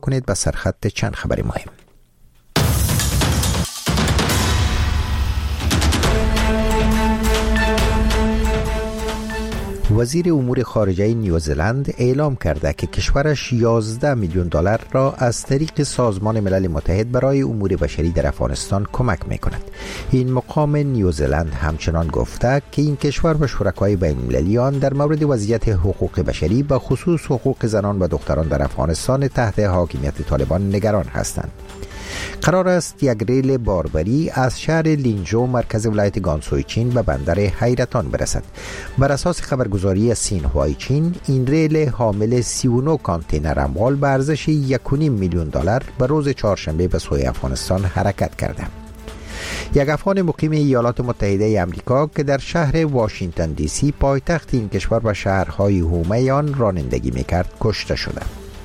کنید به سرخط چند خبر مهم. وزیر امور خارجه نیوزلند اعلام کرده که کشورش 11 میلیون دلار را از طریق سازمان ملل متحد برای امور بشری در افغانستان کمک می‌کند. این مقام نیوزلند همچنان گفته که این کشور و شرکای بین‌المللی آن در مورد وضعیت حقوق بشری به خصوص حقوق زنان و دختران در افغانستان تحت حاکمیت طالبان نگران هستند. قرار است یک ریل باربری از شهر لینجو مرکز ولایت گانسوی چین به بندر حیرتان برسد. بر اساس خبرگزاری سینهوای چین، این ریل حامل 39 کانتینر اموال به ارزش 1.5 میلیون دلار به روز چهارشنبه به سوی افغانستان حرکت کرده. یک افغان مقیم ایالات متحده آمریکا که در شهر واشنگتن دی سی پایتخت این کشور و شهرهای حومه آن رانندگی می‌کرد کشته شده.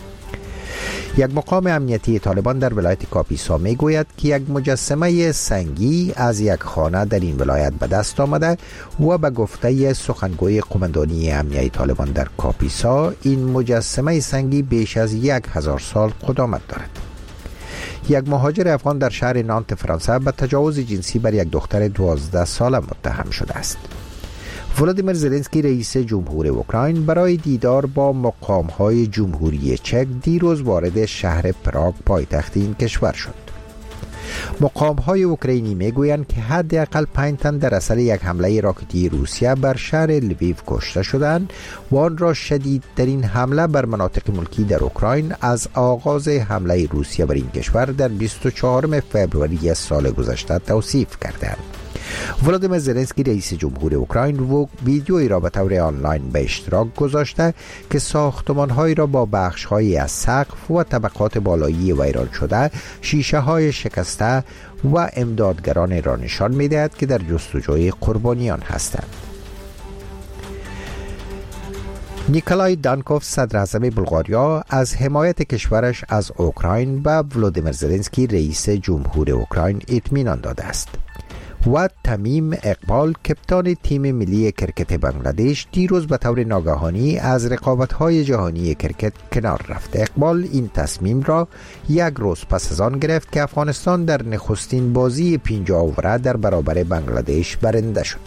یک مقام امنیتی طالبان در ولایت کاپیسا می گوید که یک مجسمه سنگی از یک خانه در این ولایت به دست آمده و به گفته سخنگوی قماندانی امنیتی طالبان در کاپیسا این مجسمه سنگی بیش از 1000 سال قدامت دارد. یک مهاجر افغان در شهر نانت فرانسه به تجاوز جنسی بر یک دختر 12 ساله متهم شده است. ولادیمیر زلنسکی رئیس جمهور اوکراین برای دیدار با مقام‌های جمهوری چک دیروز وارد شهر پراگ پایتخت این کشور شد. مقام‌های اوکراینی میگویند که حداقل 5 تن در اثر یک حمله راکتی روسیه بر شهر لویو کشته شدند و آن را شدیدترین حمله بر مناطق ملکی در اوکراین از آغاز حمله روسیه بر این کشور در 24 فوریه سال گذشته توصیف کردند. ولادیمیر زلنسکی رئیس جمهور اوکراین ویدیویی را به طور آنلاین به اشتراک گذاشته که ساختمان‌هایی را با بخش‌هایی از سقف و طبقات بالایی ویران شده، شیشه‌های شکسته و امدادگران را نشان می‌دهد که در جستجوی قربانیان هستند. نیکولای دانکوف صدر اعظم بلغاریا از حمایت کشورش از اوکراین به ولادیمیر زلنسکی رئیس جمهور اوکراین اطمینان داده است. و تمیم اقبال کپتان تیم ملی کرکت بنگلادش دیروز به طور ناگهانی از رقابت‌های جهانی کرکت کنار رفت. اقبال این تصمیم را یک روز پس از آن گرفت که افغانستان در نخستین بازی 50 اووره در برابر بنگلادش برنده شد.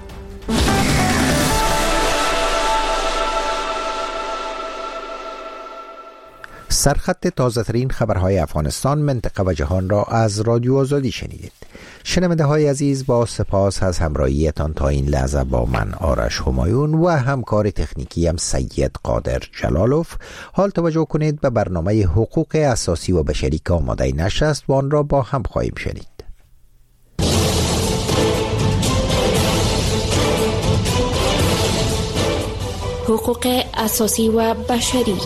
سرخط تازه‌ترین خبرهای افغانستان، منطقه و جهان را از رادیو آزادی شنیدید. شنونده های عزیز، با سپاس از همراهیتان تا این لحظه با من آرش همایون و همکار تکنیکی هم سید قادر جلالوف. حال توجه کنید به برنامه حقوق اساسی و بشری که آماده نشر است و آن را با هم خواهیم شنید. حقوق اساسی و بشری.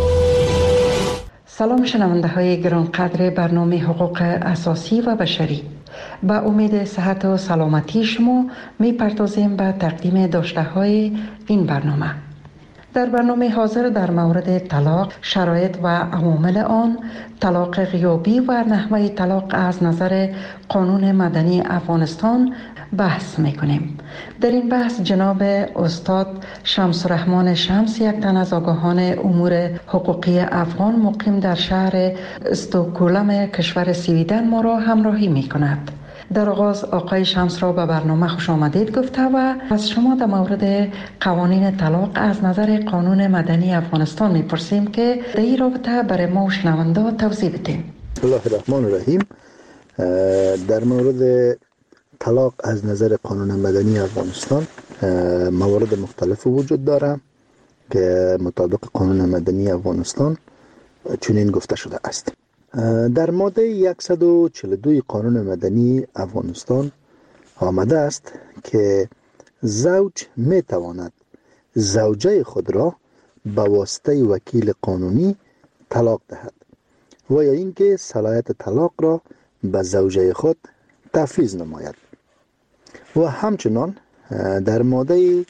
سلام شنونده های گرانقدر برنامه حقوق اساسی و بشری. با امید صحت و سلامتی شما می پردازیم به تقدیم داشته های این برنامه. در برنامه حاضر در مورد طلاق، شرایط و عوامل آن، طلاق غیابی و نحوه طلاق از نظر قانون مدنی افغانستان بحث میکنیم. در این بحث جناب استاد شمس الرحمن شمس، یک تن از آگاهان امور حقوقی افغان مقیم در شهر استکهلم کشور سویدن ما را همراهی میکند. در آغاز آقای شمس را به برنامه خوش آمدید گفته و از شما در مورد قوانین طلاق از نظر قانون مدنی افغانستان میپرسیم که در این رابطه برای ما و شنونده توضیح بدید. بسم الله الرحمن الرحیم. در مورد طلاق از نظر قانون مدنی افغانستان موارد مختلف وجود داره که مطابق قانون مدنی افغانستان چنین گفته شده است. در ماده 142 قانون مدنی افغانستان آمده است که زوج می تواند زوجه خود را به واسطه وکیل قانونی طلاق دهد و یا اینکه صلاحیت طلاق را به زوجه خود تفویض نماید. و همچنان در ماده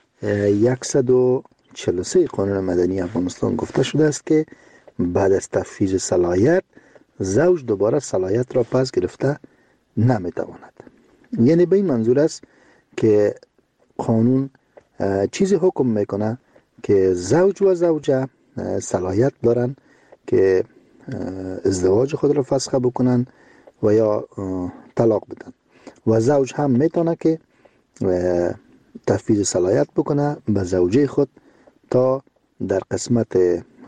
143 قانون مدنی افغانستان گفته شده است که بعد از تفویض صلاحیت زوج دوباره صلاحیت را پس گرفته نمیتواند. یعنی به این منظور است که قانون چیزی حکم میکنه که زوج و زوجه صلاحیت دارن که ازدواج خود را فسخ بکنن و یا طلاق بدن و زوج هم میتونه که تفویض صلاحیت بکنه به زوجه خود تا در قسمت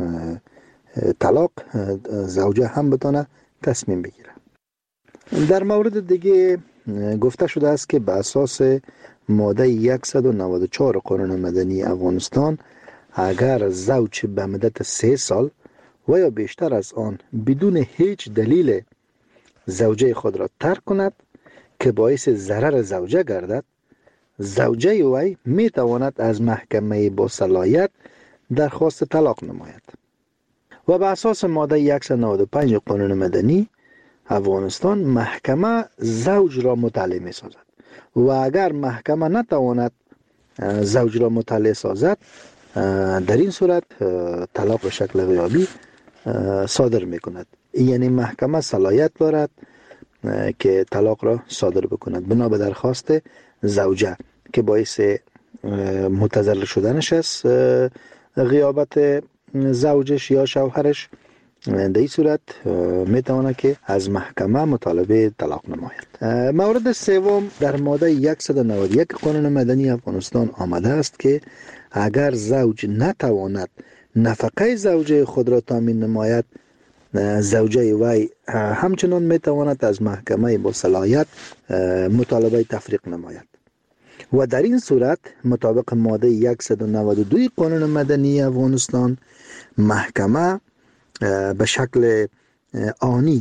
طلاق زوجه هم بتونه تصمیم بگیره. در مورد دیگه گفته شده است که به اساس ماده 194 قانون مدنی افغانستان اگر زوج به مدت 3 سال و یا بیشتر از آن بدون هیچ دلیل زوجه خود را ترک کند که باعث ضرر زوجه گردد، زوجه وی می تواند از محکمه با صلاحیت درخواست طلاق نماید و به اساس ماده 195 قانون مدنی افغانستان محکمه زوج را مطلع می سازد و اگر محکمه نتواند زوج را مطلع سازد در این صورت طلاق به شکل غیابی صادر می کند. یعنی محکمه صلاحیت دارد که طلاق را صادر بکند بنا به درخواست زوجه که باعث متضرر شدنش است غیابت زوجش یا شوهرش. در این صورت میتواند که از محکمه مطالبه طلاق نماید. مورد سوم در ماده 191 قانون مدنی افغانستان آمده است که اگر زوج نتواند نفقه زوجه خود را تامین نماید، زوجه وی همچنان میتواند از محکمه با صلاحیت مطالبه تفریق نماید و در این صورت مطابق ماده 192 قانون مدنی افغانستان محکمه به شکل آنی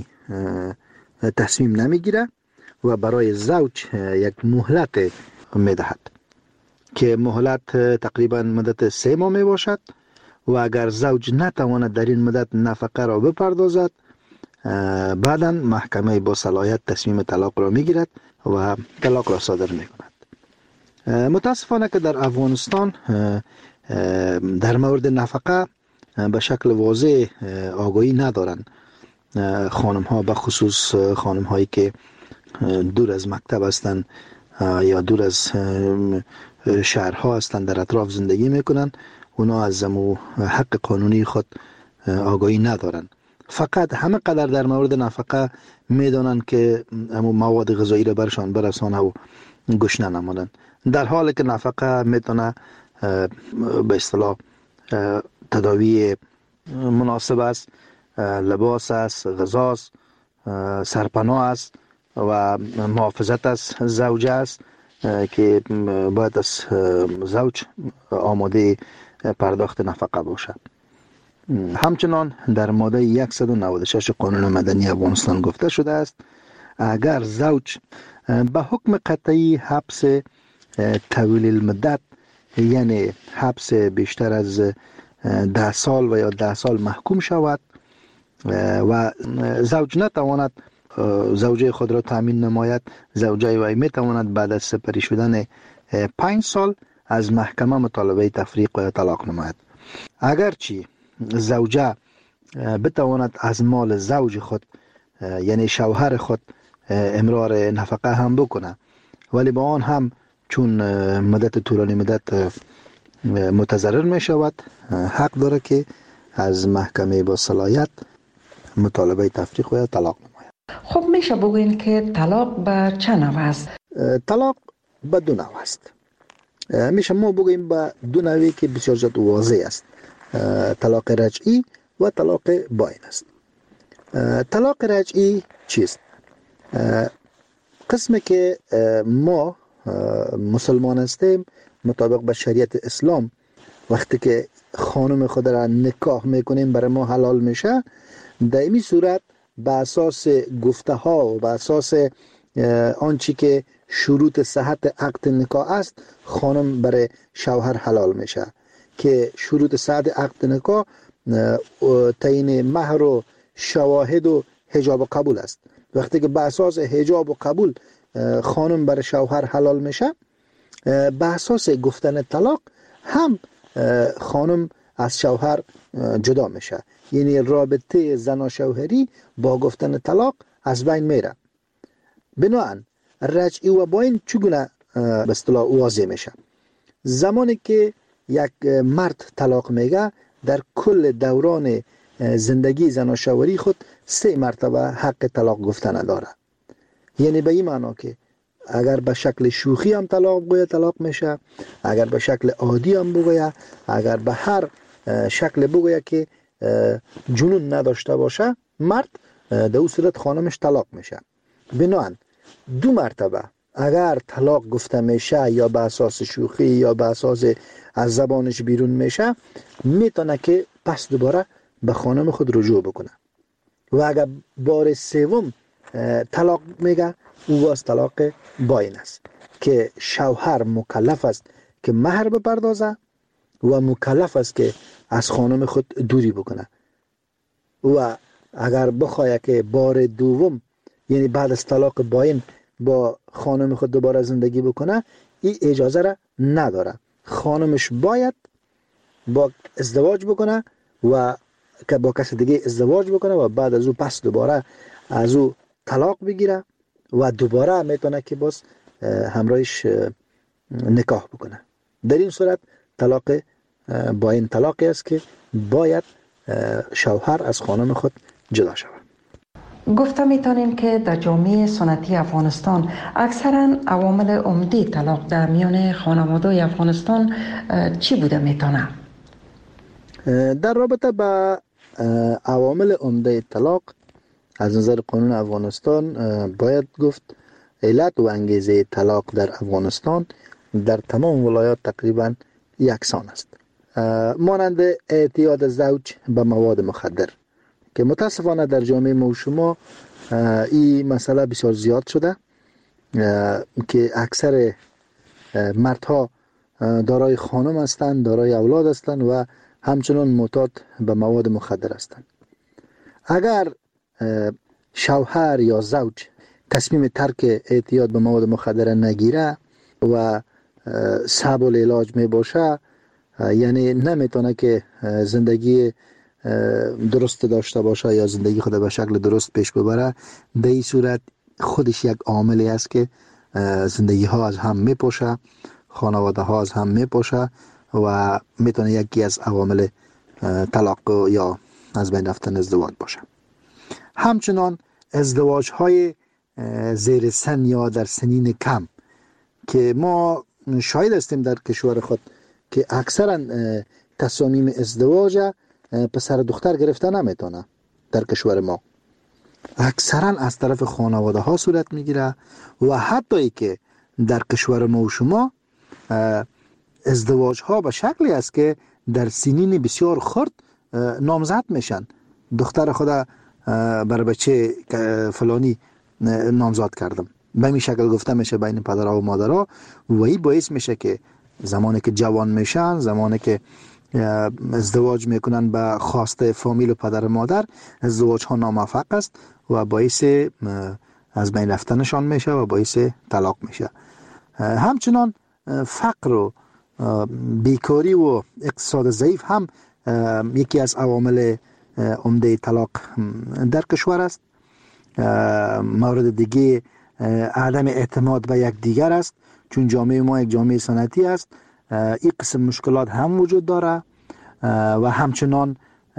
تصمیم نمیگیره و برای زوج یک مهلت میدهد که مهلت تقریبا مدت 3 ماه می باشد و اگر زوج نتواند در این مدت نفقه را بپردازد بعدا محکمه با صلاحیت تصمیم طلاق را میگیرد و طلاق را صادر میکند. متاسفانه که در افغانستان در مورد نفقه به شکل واضح آگاهی ندارند خانم ها، به خصوص خانم هایی که دور از مکتب هستند یا دور از شهرها هستند در اطراف زندگی میکنن، اونا از حق قانونی خود آگاهی ندارن. فقط همه قدر در مورد نفقه میدانن که مواد غذایی را برشان برسانه و گشنه نمانن، در حالی که نفقه میتونه به اصطلاح تداوی مناسب است، لباس است، غذا است، سرپناه است و محافظت از زوجه است که باید از زوج آماده پرداخت نفقه باشد. همچنان در ماده 196 قانون مدنی افغانستان گفته شده است اگر زوج به حکم قطعی حبس طویل المدت یعنی حبس بیشتر از 10 سال و یا 10 سال محکوم شود و زوج نتواند زوجه خود را تامین نماید، زوجه وی میتواند بعد از سپری شدن 5 سال از محکمه مطالبه تفریق و طلاق نماید. اگرچه زوجه بتواند از مال زوج خود یعنی شوهر خود امرار نفقه هم بکنه، ولی با آن هم چون مدت طولانی مدت متضرر می شود حق داره که از محکمه با صلاحیت مطالبه تفریق و طلاق نماید. خب میشه بگوین که طلاق به چه نوع است؟ طلاق به 2 نوع است. میشه ما بگوییم به 2 نوعی که بسیار زیاد واضح است. طلاق رجعی و طلاق باین است. طلاق رجعی چیست؟ قسمی که ما مسلمان هستیم مطابق به شریعت اسلام وقتی که خانم خود را نکاح میکنیم برای ما حلال میشه، در این صورت به اساس گفته ها و به اساس آنچه که شروط صحت عقد نکاح است خانم برای شوهر حلال میشه که شروط صحت عقد نکاح تعیین مهر و شواهد و حجاب و قبول است. وقتی که به اساس حجاب و قبول خانم برای شوهر حلال میشه، به اساس گفتن طلاق هم خانم از شوهر جدا میشه، یعنی رابطه زن شوهری با گفتن طلاق از بین میره. بنابراین رجعی و باین چگونه به اصطلاح واضح میشه؟ زمانی که یک مرد طلاق میگه در کل دوران زندگی زناشویی خود 3 مرتبه حق طلاق گفتن داره. یعنی به این معنا که اگر به شکل شوخی هم طلاق بگویه طلاق میشه، اگر به شکل عادی هم بگویه، اگر به هر شکل بگویه که جنون نداشته باشه مرد، در اون صورت خانمش طلاق میشه. بنابراین 2 مرتبه اگر طلاق گفته میشه یا به اساس شوخی یا به اساس از زبانش بیرون میشه، میتونه که پس دوباره به خانم خود رجوع بکنه. و اگر بار 3 طلاق میگه، او باز طلاق باین است که شوهر مکلف است که مهر بپردازه و مکلف است که از خانم خود دوری بکنه. و اگر بخواه که بار 2 یعنی بعد از طلاق باین با خانم خود دوباره زندگی بکنه، این اجازه را نداره. خانمش باید با ازدواج بکنه و که با کسی دیگه ازدواج بکنه و بعد از او پس دوباره از او طلاق بگیره و دوباره میتونه که باز همراهش نکاح بکنه. در این صورت طلاق باین طلاقی است که باید شوهر از خانم خود جدا شود. گفته میتونیم که در جامعه سنتی افغانستان اکثرا عوامل عمده طلاق در میان خانواده افغانستان چی بوده میتونه؟ در رابطه با عوامل عمده طلاق از نظر قانون افغانستان باید گفت علت و انگیزه طلاق در افغانستان در تمام ولایات تقریبا یکسان است، مانند اعتیاد زوج به مواد مخدر که متاسفانه در جامعه ما و شما این مسئله بسیار زیاد شده که اکثر مردها دارای خانم هستند، دارای اولاد هستند و همچنان معتاد به مواد مخدر هستند. اگر شوهر یا زوج تصمیم ترک اعتیاد به مواد مخدر نگیره و صعب العلاج می باشه، یعنی نمیتونه که زندگی درست داشته باشه یا زندگی خود به شکل درست پیش ببره، در این صورت خودش یک عاملی است که زندگی ها از هم میپاشه، خانواده ها از هم میپاشه و میتونه یکی از عوامل طلاق یا از بین رفتن ازدواج باشه. همچنان ازدواج های زیر سن یا در سنین کم که ما شاهد هستیم در کشور خود که اکثرا تصامیم ازدواج پسر دختر گرفته نمیتونه. در کشور ما اکثرا از طرف خانواده ها صورت میگیره و حتی ای که در کشور ما و شما ازدواج ها به شکلی است که در سنین بسیار خرد نامزد میشن. دختر خدا بر بچه فلانی نامزد کردم، به این شکل گفته میشه بین پدرها و مادرها و این باعث میشه که زمانی که جوان میشن، زمانی که ازدواج میکنن به خواسته فامیل و پدر و مادر، ازدواج ها ناموفق است و باعث از بین رفتنشان میشه و باعث طلاق میشه. همچنان فقر و بیکاری و اقتصاد ضعیف هم یکی از عوامل عمده طلاق در کشور است. مورد دیگه عدم اعتماد به یک دیگر است، چون جامعه ما یک جامعه سنتی است. این قسم مشکلات هم وجود داره و همچنان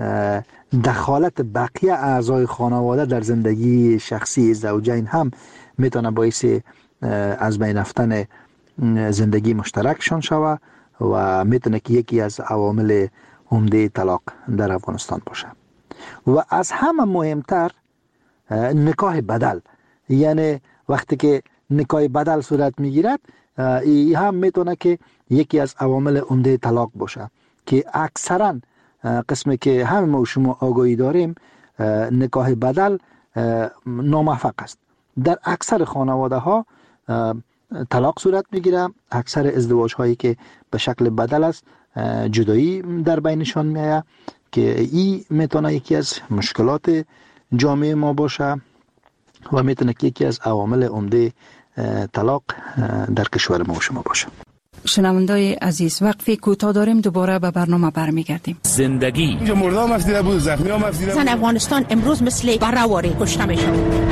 دخالت بقیه اعضای خانواده در زندگی شخصی زوجین هم میتونه باعث از بین رفتن زندگی مشترکشان شود و میتونه که یکی از عوامل عمده طلاق در افغانستان باشه. و از همه مهمتر نکاح بدل، یعنی وقتی که نکاح بدل صورت میگیرد، این هم میتونه که یکی از عوامل عمده طلاق باشه که اکثرا قسمی که همه ما و شما آگاهی داریم نکاح بدل ناموفق است. در اکثر خانواده ها طلاق صورت میگیره. اکثر ازدواج هایی که به شکل بدل است جدایی در بینشان میآید که این میتونه یکی از مشکلات جامعه ما باشه و میتونه که یکی از عوامل عمده طلاق در کشور ما و شما باشه. شنوندای عزیز، وقفی کوتاه داریم، دوباره به برنامه برمیگردیم. زندگی اینجا مردم افزیده بود، زخمی هم افزیده بود. زن افغانستان امروز مثل برآوری کشته میشه.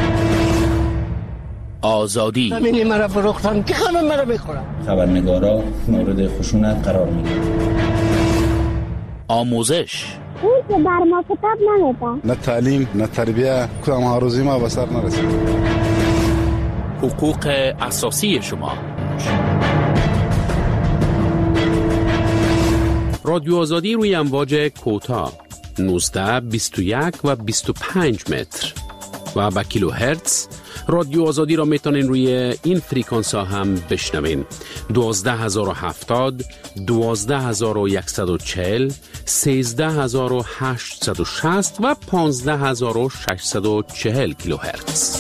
آزادی زمینی مرا فروختن که همه مرا بخورن. خبرنگارا مورد خشونت قرار میگیرند. آموزش اون که بر ما کتاب نمیده. نه تعلیم نه تربیه، کدام هاروزی ما به سر نرسید. حقوق اساسی شما. رادیو آزادی روی امواج کوتاه 19 21 و 25 متر و با کیلو هرتز. رادیو آزادی را میتونین روی این فریکانس ها هم بشنوین. 12070 12140 13860 و 15640 کیلو هرتز.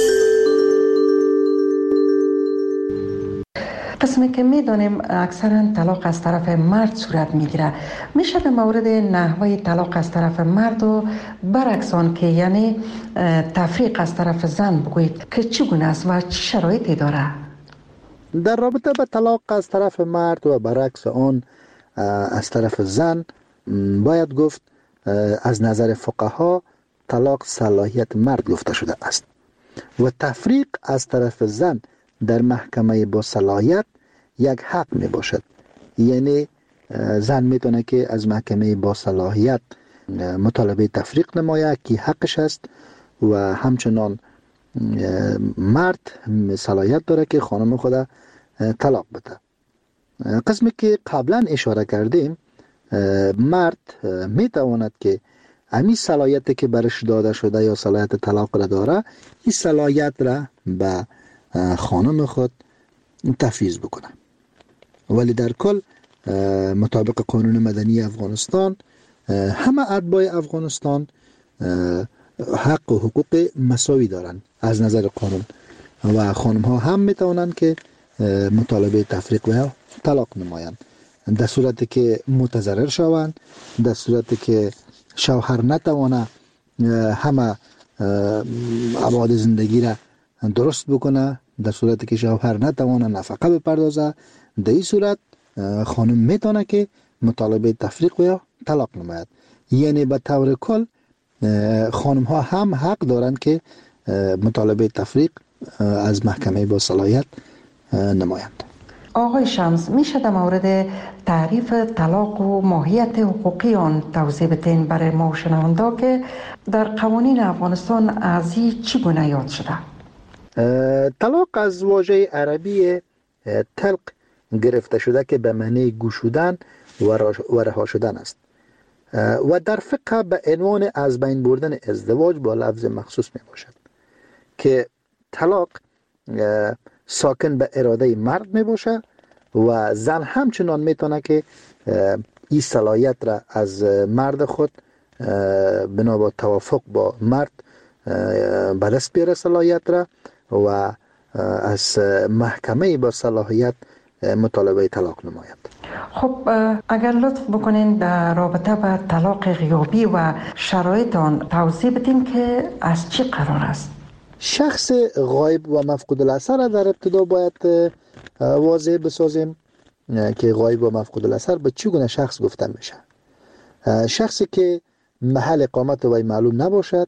قسمی که میدانیم اکثرا طلاق از طرف مرد صورت میگیره، میشه در مورد نحوه طلاق از طرف مرد و برعکس آن که یعنی تفریق از طرف زن بگویید که چگونه است و چه شرایطی داره؟ در رابطه با طلاق از طرف مرد و برعکس آن از طرف زن باید گفت از نظر فقها طلاق صلاحیت مرد گفته شده است و تفریق از طرف زن در محکمه با صلاحیت یک حق می باشد. یعنی زن میتونه که از محکمه با صلاحیت مطالبه تفریق نماید که حقش است و همچنان مرد صلاحیت داره که خانم خود طلاق بده. قسمی که قبلا اشاره کردیم، مرد میتواند که امی صلاحیت که برش داده شده یا صلاحیت طلاق را داره، این صلاحیت را به خانم خود تفویض بکنه. ولی در کل مطابق قانون مدنی افغانستان همه اتباع افغانستان حق و حقوق مساوی دارند از نظر قانون و خانم ها هم میتوانند که مطالبه تفریق و طلاق نمایند در صورتی که متضرر شوند، در صورتی که شوهر نتوانه همه ابعاد زندگی را درست بکنه، در صورتی که شوهر نتوانه نفقه بپردازه، در این صورت خانم میتونه که مطالبه تفریق و طلاق نماید. یعنی به طور کل خانم ها هم حق دارند که مطالبه تفریق از محکمه با صلاحیت نمایند. آقای شمس، میشه در مورد تعریف طلاق و ماهیت حقوقی آن توضیح بدین برای ما شنوندا که در قوانین افغانستان از این چگونه یاد شده؟ طلاق از واژه عربی طلق گرفته شده که به معنی گشودن و رها شدن است و در فقه به عنوان از بین بردن ازدواج با لفظ مخصوص می باشد که طلاق ساکن به اراده مرد می باشه و زن همچنان می تونه که این صلاحیت را از مرد خود بنا با توافق با مرد به دست بیاره صلاحیت را و از محکمه با صلاحیت مطالبه طلاق نماید. خب اگر لطف بکنین در رابطه با طلاق غیابی و شرایط آن توضیح بدین که از چی قرار است؟ شخص غایب و مفقود الاثر در ابتدا باید واضح بسازیم که غایب و مفقود الاثر به چگونه شخص گفته میشه. شخصی که محل اقامت وی معلوم نباشد،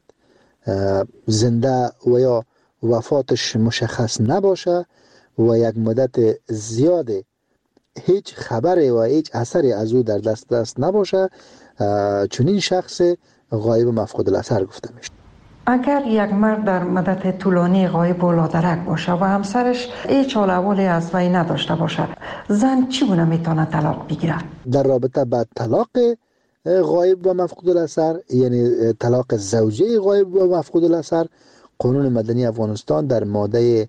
زنده و یا وفاتش مشخص نباشه و یک مدت زیاد هیچ خبری و هیچ اثری از او در دست نباشه، چنین شخص غایب و مفقود الاثر گفته میشه. اگر یک مرد در مدت طولانی غایب و لادرک باشه و همسرش هیچ حال احوالی از وی نداشته باشه، زن چگونه میتونه طلاق بگیره؟ در رابطه با طلاق غایب و مفقود الاثر، یعنی طلاق زوجه غایب و مفقود الاثر، قانون مدنی افغانستان در ماده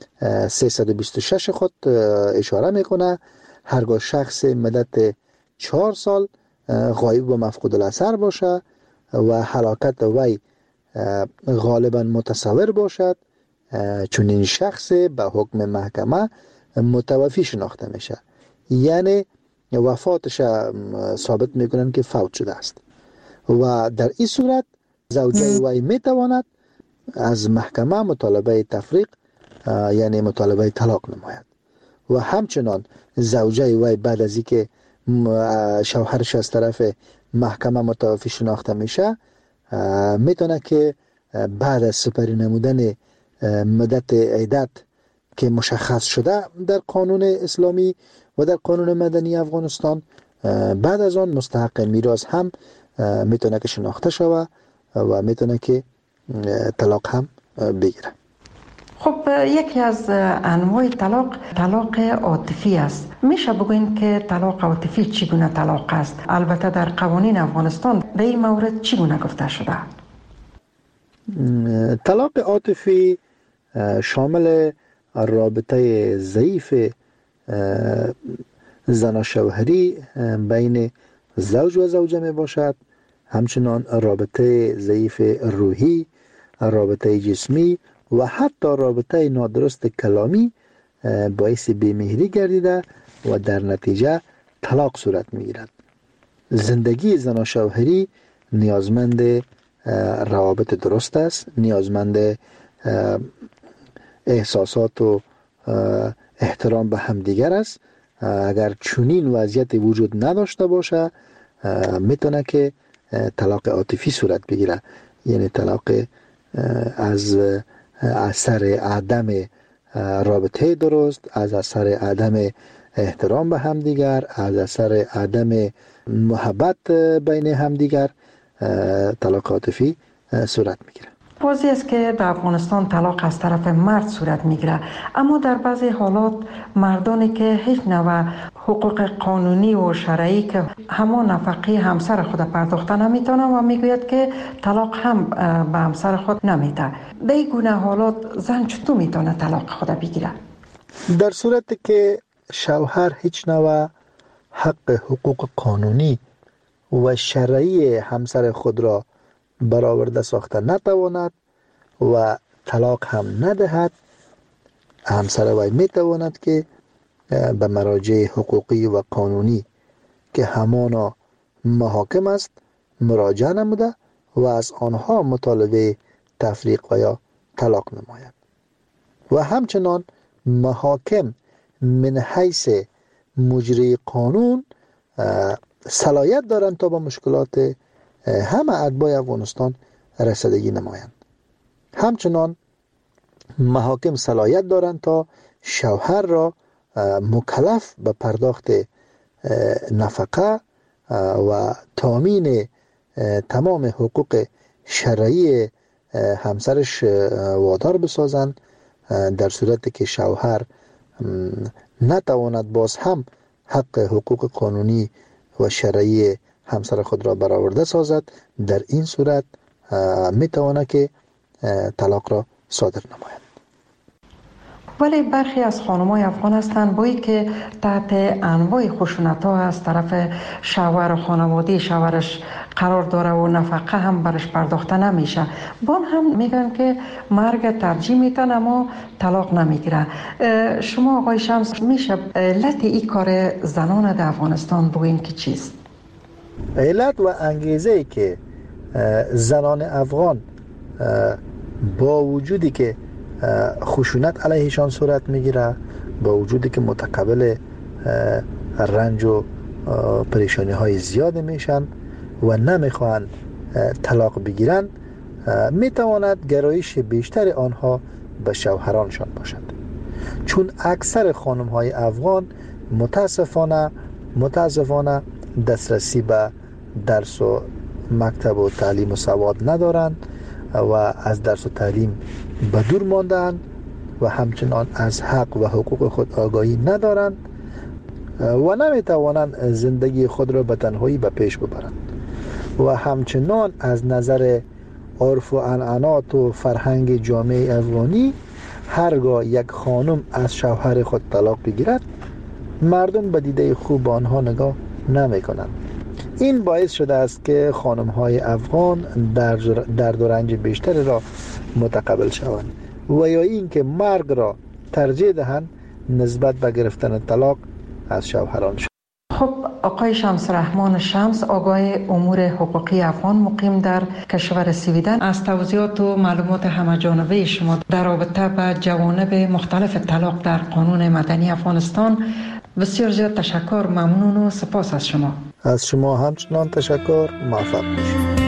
326 خود اشاره میکنه هرگاه شخص مدت 4 سال غایب و مفقود الاثر باشه و هلاکت وی غالبا متصور باشد، چون این شخص به حکم محکمه متوفی شناخته میشه، یعنی وفاتش ثابت میکنن که فوت شده است و در این صورت زوجه وی میتواند از محکمه مطالبه تفریق یعنی مطالبه طلاق نماید و همچنان زوجه وی بعد از اینکه شوهرش از طرف محکمه متوفی شناخته میشه میتونه که بعد از سپری نمودن مدت عدت که مشخص شده در قانون اسلامی و در قانون مدنی افغانستان، بعد از آن مستحق میراث هم میتونه که شناخته شوه و میتونه که طلاق هم بگیره. خب یکی از انواع طلاق عاطفی است. میشه بگوین که طلاق عاطفی چگونه طلاق است؟ البته در قوانین افغانستان به این مورد چگونه گفته شده؟ طلاق عاطفی شامل رابطه ضعیف زن و شوهری بین زوج و زوجه می باشد، همچنان رابطه ضعیف روحی، رابطه جسمی و حتی رابطه نادرست کلامی باعث بی‌مهری گردیده و در نتیجه طلاق صورت می‌گیرد. زندگی زن و شوهری نیازمند روابط درست است، نیازمند احساسات و احترام به همدیگر است. اگر چنین وضعیت وجود نداشته باشه میتونه که طلاق عاطفی صورت بگیره، یعنی طلاق از اثر عدم رابطه درست، از اثر عدم احترام به همدیگر، از اثر عدم محبت بین همدیگر طلاق عاطفی صورت میگیره. واضح است که در افغانستان طلاق از طرف مرد صورت میگیره، اما در بعضی حالات مردانی که هیچ نوع حقوق قانونی و شرعی که همان نفقه همسر خود پرداخته نمیتونه و میگوید که طلاق هم به همسر خود نمیده. در این گونه حالات زن چطور میتونه طلاق خود بگیره؟ در صورتی که شوهر هیچ نوع حق حقوق قانونی و شرعی همسر خود را برآورده ساخته نتواند و طلاق هم ندهد، همسر وی میتواند که به مراجع حقوقی و قانونی که همانا محاکم است مراجعه نموده و از آنها مطالبه تفریق و یا طلاق نماید. و همچنان محاکم من حیث مجری قانون صلاحیت دارند تا با مشکلات همه اتباع افغانستان رسیدگی نمایند. همچنان محاکم صلاحیت دارند تا شوهر را مکلف به پرداخت نفقه و تامین تمام حقوق شرعی همسرش وادار بسازند. در صورتی که شوهر نتواند باز هم حق حقوق قانونی و شرعی همسر خود را برآورده سازد، در این صورت میتواند که طلاق را صادر نماید. ولی برخی از خانم‌های افغان هستند بایی که تحت انواع خشونت‌ها از طرف شوهر و خانواده شوهرش قرار داره و نفقه هم برش پرداخته نمیشه، بان هم میگن که مرگ ترجیح میتن اما طلاق نمیگیره. شما آقای شمس میشه علت این کار زنان در افغانستان بگوین که چیست؟ علت و انگیزه که زنان افغان با وجودی که خشونت علیهشان صورت میگیره، با وجودی که متقبل رنج و پریشانی های زیاد میشن و نمیخوان طلاق بگیرن، میتواند گرایش بیشتر آنها به شوهرانشان باشد. چون اکثر خانم های افغان متاسفانه دسترسی به درس و مکتب و تعلیم و سواد ندارند و از درس و تعلیم به دور ماندند و همچنان از حق و حقوق خود آگاهی ندارند و نمیتوانند زندگی خود را به تنهایی به پیش ببرند و همچنان از نظر عرف و عنعنات و فرهنگ جامعه افغانی هرگاه یک خانم از شوهر خود طلاق بگیرد مردم به دیده خوب آنها نگاه نمی کنند. این باعث شده است که خانم های افغان درد و رنج بیشتری را متقبل شوند و یا این که مرگ را ترجیح دهند نسبت به گرفتن طلاق از شوهرانشان. خب آقای شمس رحمان شمس، آگاه امور حقوقی افغان مقیم در کشور سویدن، از توضیحات و معلومات همه‌جانبه شما در رابطه با جوانب مختلف طلاق در قانون مدنی افغانستان بسیار زیاد تشکر، ممنون و سپاس از شما. از شما همچنان تشکر، موفق باشید.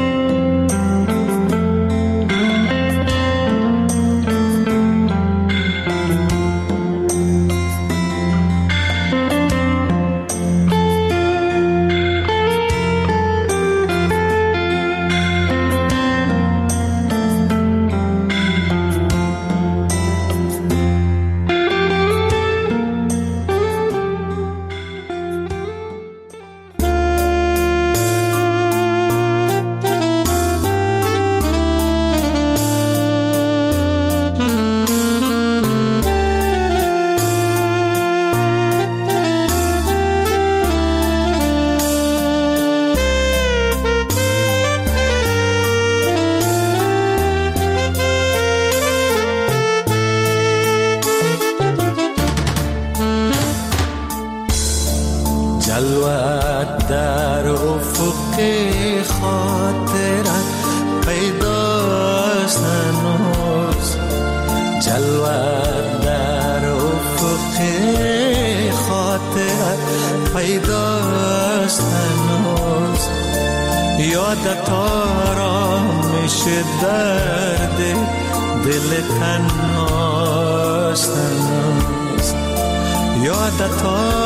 پیداست هنوز، یادت آرامش درد دل تنهاست هنوز، یادت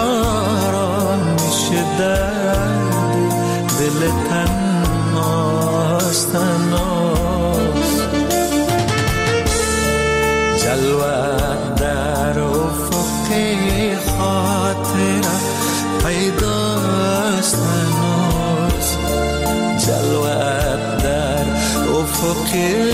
آرامش درد دل تنهاست هنوز. جلوه در افق خاطرت پیداست هنوز، جلوه در افق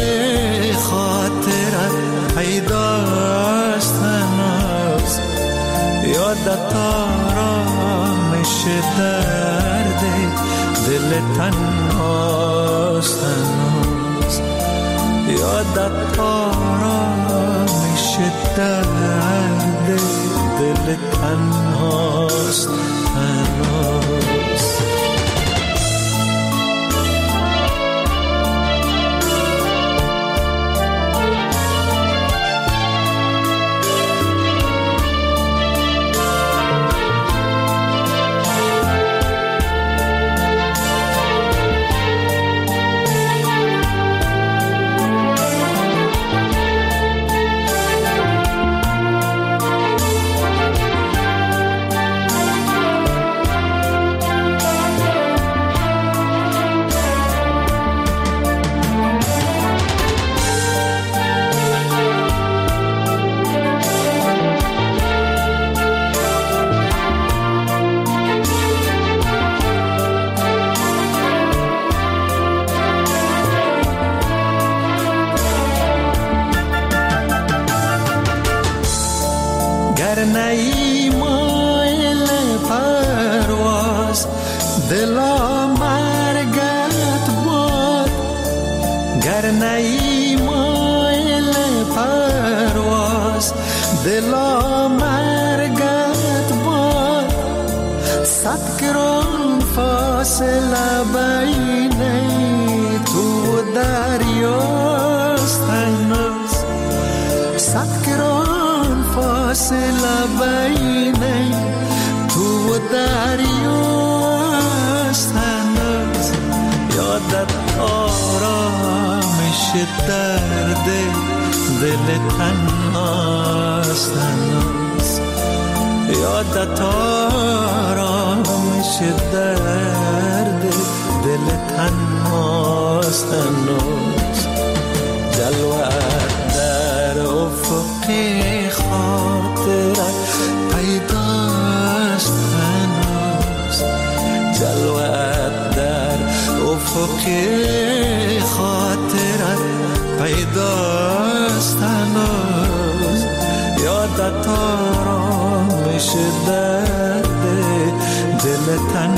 خاطرت پیداست هنوز، یادت آرامش درد دل تنهاست هنوز، یادت آرامش درد دل تنهاست هنوز. نی مایل پرواز دلا مرگت باد، گر نی مایل پرواز دلا مرگت باد، صد گران فاصله بین تو و دریاست هنوز، صد گران فاصله بین تو و دریاست هنوز، یادت آرامش درد دل تنهاست هنوز، یادت آرامش درد دل تنهاست هنوز، جلوه در افق خاطرت پیداست هنوز، جلوه در افق خاطرت پیداست هنوز، یادت آرامش درد دل تن